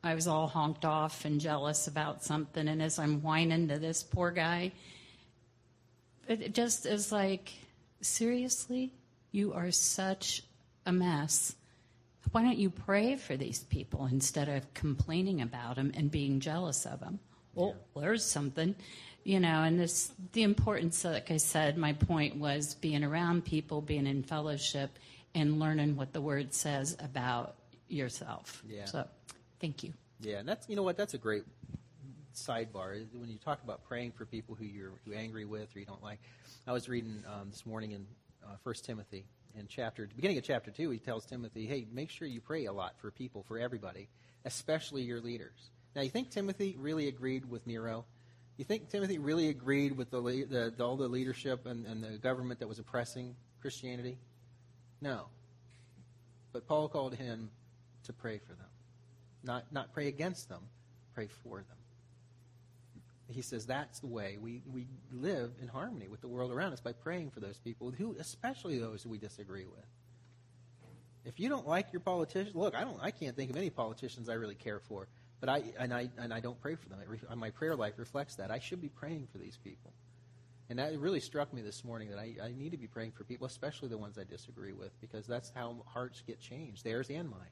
Speaker 5: I was all honked off and jealous about something, and as I'm whining to this poor guy, it just is like, seriously, you are such a mess. Why don't you pray for these people instead of complaining about them and being jealous of them? Well, yeah. There's something, you know, and this, the importance, like I said, my point was being around people, being in fellowship, and learning what the Word says about yourself.
Speaker 1: Yeah.
Speaker 5: So, thank you.
Speaker 1: Yeah, and that's, you know what, that's a great sidebar. When you talk about praying for people who you're who you're angry with or you don't like, I was reading um, this morning in uh, First Timothy, in chapter, beginning of chapter two, he tells Timothy, hey, make sure you pray a lot for people, for everybody, especially your leaders. Now, you think Timothy really agreed with Nero? You think Timothy really agreed with the, the, the all the leadership and, and the government that was oppressing Christianity? No. But Paul called him to pray for them. Not not pray against them, pray for them. He says that's the way we, we live in harmony with the world around us, by praying for those people, who, especially those who we disagree with. If you don't like your politicians, look, I don't, I can't think of any politicians I really care for, but I and I and I don't pray for them. It re, my prayer life reflects that. I should be praying for these people, and that really struck me this morning that I, I need to be praying for people, especially the ones I disagree with, because that's how hearts get changed, theirs and mine.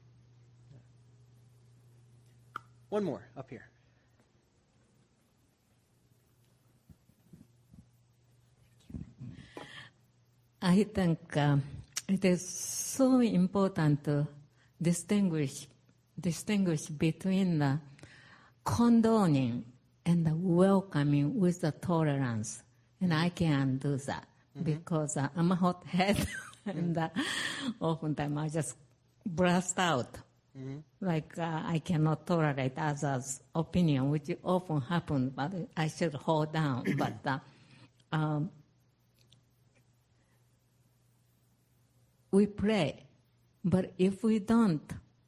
Speaker 1: One more up here.
Speaker 6: I think um, it is so important to distinguish distinguish between the condoning and the welcoming with the tolerance, and I can't do that mm-hmm. because uh, I'm a hothead, and uh, oftentimes I just burst out. Mm-hmm. Like uh, I cannot tolerate others' opinion, which often happens, but I should hold down. but uh, um, we pray, but if we don't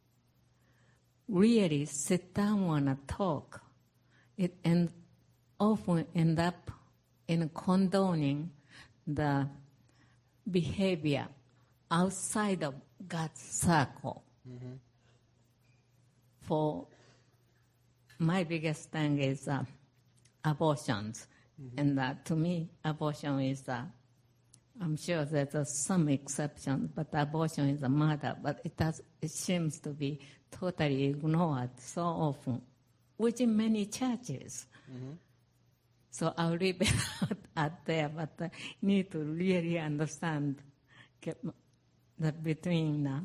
Speaker 6: really sit down and talk, it and often end up in condoning the behavior outside of God's circle. Mm-hmm. For my biggest thing is uh, abortions. Mm-hmm. And uh, to me, abortion is, uh, I'm sure there's uh, some exceptions, but abortion is a murder. But it, does, it seems to be totally ignored so often, which in many churches. Mm-hmm. So I'll leave it out there, but I uh, need to really understand that between uh,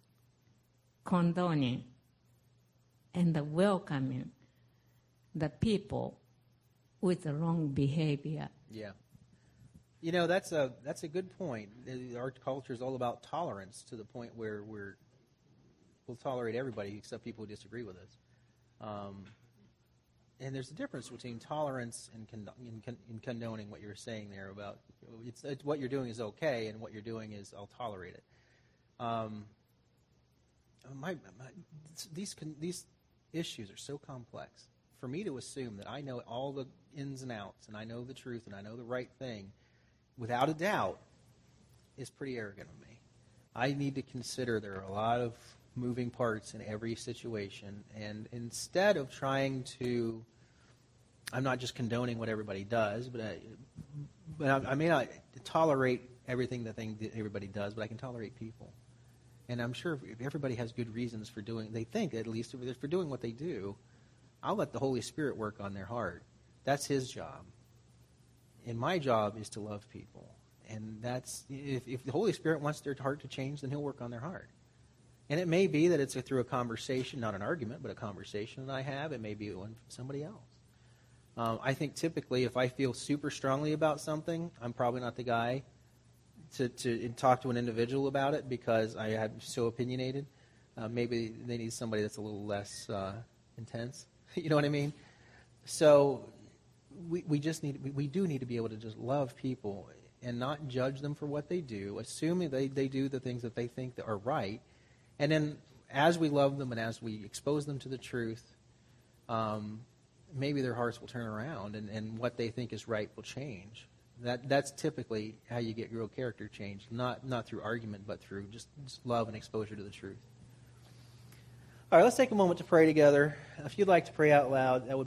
Speaker 6: condoning and the welcoming the people with the wrong behavior.
Speaker 1: Yeah. You know, that's a that's a good point. Our culture is all about tolerance, to the point where we're we'll tolerate everybody except people who disagree with us. Um, and there's a difference between tolerance and, con- and, con- and condoning what you're saying there about it's, it's what you're doing is okay, and what you're doing is I'll tolerate it. Um, my, my these con- these issues are so complex. For me to assume that I know all the ins and outs, and I know the truth, and I know the right thing, without a doubt, is pretty arrogant of me. I need to consider there are a lot of moving parts in every situation, and instead of trying to, I'm not just condoning what everybody does, but I, but I, I may not tolerate everything the thing that everybody does, but I can tolerate people. And I'm sure if everybody has good reasons for doing, they think at least for doing what they do, I'll let the Holy Spirit work on their heart. That's His job. And my job is to love people. And that's, if, if the Holy Spirit wants their heart to change, then He'll work on their heart. And it may be that it's a, through a conversation, not an argument, but a conversation that I have. It may be one from somebody else. Um, I think typically if I feel super strongly about something, I'm probably not the guy to, to talk to an individual about it, because I am so opinionated. Uh, maybe they need somebody that's a little less uh, intense. You know what I mean? So we we just need we, we do need to be able to just love people and not judge them for what they do, assuming they, they do the things that they think that are right. And then as we love them and as we expose them to the truth, um, maybe their hearts will turn around, and, and what they think is right will change. That that's typically how you get real character change, not not through argument, but through just, just love and exposure to the truth. All right, let's take a moment to pray together. If you'd like to pray out loud, that would